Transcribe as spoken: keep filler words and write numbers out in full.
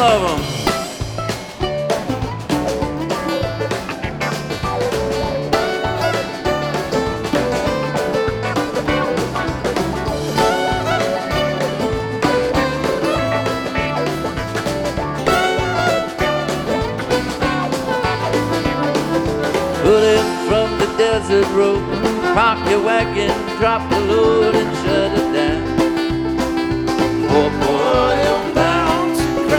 of them. Pull in from the desert road, park your wagon, drop the load and shut it down. Poor, poor